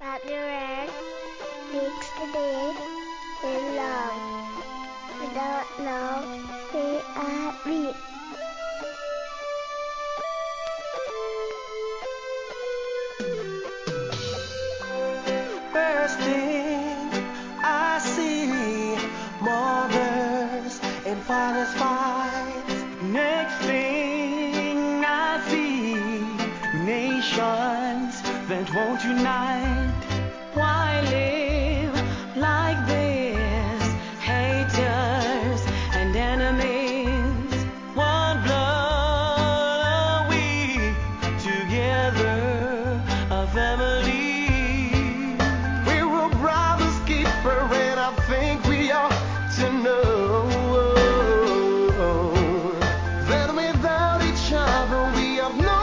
February makes the day in love. Without love, we are weak. First thing I see, mothers and fathers fight. Next thing I see, nations that won't unite. Why live like this? Haters and enemies. One blood are we, together a family. We're a brother's keeper, and I think we ought to know that without each other we have no